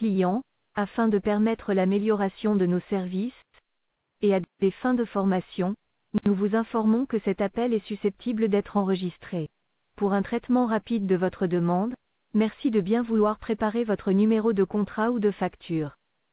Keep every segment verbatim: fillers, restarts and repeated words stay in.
clients, afin de permettre l'amélioration de nos services et à des fins de formation, nous vous informons que cet appel est susceptible d'être enregistré. Pour un traitement rapide de votre demande, merci de bien vouloir préparer votre numéro de contrat ou de facture.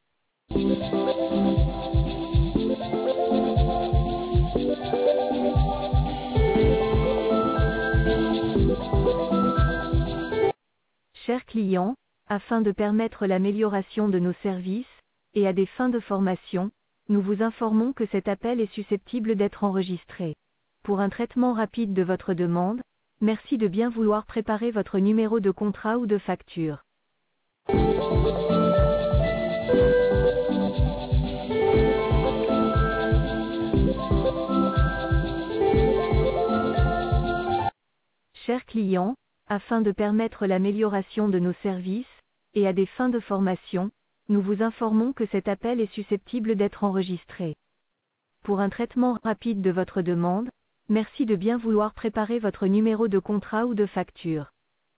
Chers clients, afin de permettre l'amélioration de nos services et à des fins de formation, nous vous informons que cet appel est susceptible d'être enregistré. Pour un traitement rapide de votre demande, merci de bien vouloir préparer votre numéro de contrat ou de facture. Chers clients, afin de permettre l'amélioration de nos services et à des fins de formation, nous vous informons que cet appel est susceptible d'être enregistré. Pour un traitement rapide de votre demande, merci de bien vouloir préparer votre numéro de contrat ou de facture.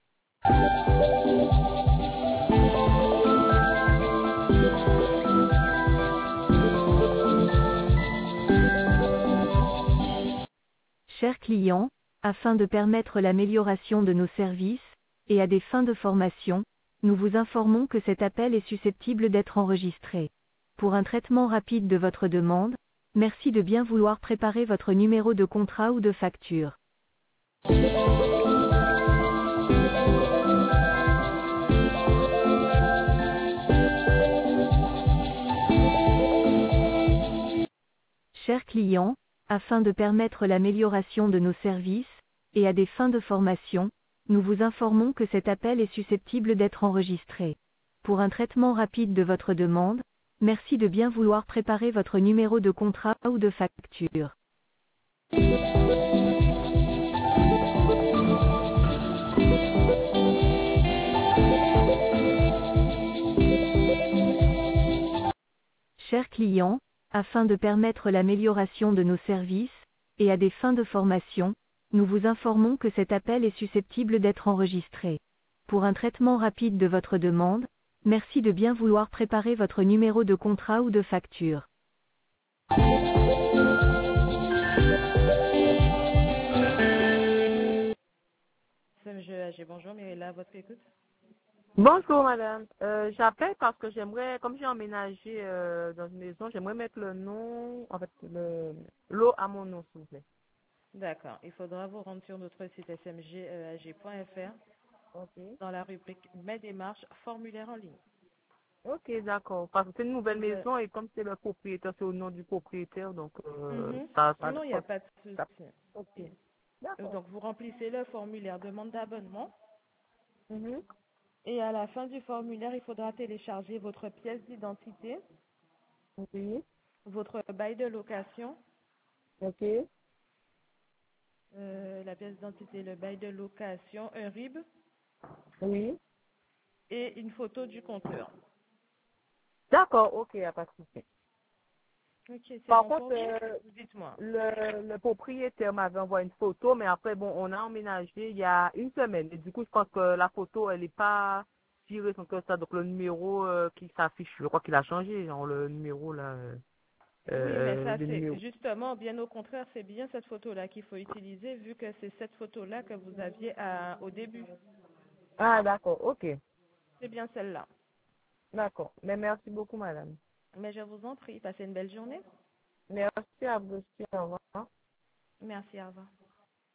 Chers clients, afin de permettre l'amélioration de nos services et à des fins de formation, nous vous informons que cet appel est susceptible d'être enregistré. Pour un traitement rapide de votre demande, merci de bien vouloir préparer votre numéro de contrat ou de facture. Chers clients, afin de permettre l'amélioration de nos services et à des fins de formation, nous vous informons que cet appel est susceptible d'être enregistré. Pour un traitement rapide de votre demande, merci de bien vouloir préparer votre numéro de contrat ou de facture. Chers clients, afin de permettre l'amélioration de nos services et à des fins de formation, nous vous informons que cet appel est susceptible d'être enregistré. Pour un traitement rapide de votre demande, merci de bien vouloir préparer votre numéro de contrat ou de facture. J'ai bonjour, mais là, votre écoute. Bonjour madame, euh, j'appelle parce que j'aimerais, comme j'ai emménagé euh, dans une maison, j'aimerais mettre le nom, en fait, le l'eau à mon nom s'il vous plaît. D'accord, il faudra vous rendre sur notre site s m g e a g point f r Ok. dans la rubrique Mes démarches, formulaire en ligne. Ok, d'accord, parce que c'est une nouvelle Vous, euh, maison et comme c'est le propriétaire, c'est au nom du propriétaire, donc euh, mhm. ça, ça, Non, il n'y a pas de ça- souci. ok, Euh, d'accord. Donc, vous remplissez le formulaire demande d'abonnement Mhm. et à la fin du formulaire, il faudra télécharger votre pièce d'identité, Oui, votre bail de location, ok, euh, la pièce d'identité, le bail de location, un R I B oui. et une photo du compteur. D'accord, ok, il n'y a pas de souci. Ok, c'est Par bon contre, pour vous? euh, Dites-moi. le, le propriétaire m'avait envoyé une photo, mais après, bon, on a emménagé il y a une semaine. Et du coup, je pense que la photo, elle n'est pas tirée son que ça. Donc, le numéro euh, qui s'affiche, je crois qu'il a changé. Genre, le numéro, là, euh, Oui, mais euh, ça, le c'est numéro. justement, bien au contraire, c'est bien cette photo-là qu'il faut utiliser, vu que c'est cette photo-là que vous aviez à- au début. Ah, d'accord, ok. C'est bien celle-là. D'accord. Mais merci beaucoup, madame. Mais je vous en prie, passez une belle journée. Merci à vous aussi. Au revoir. Merci, au revoir.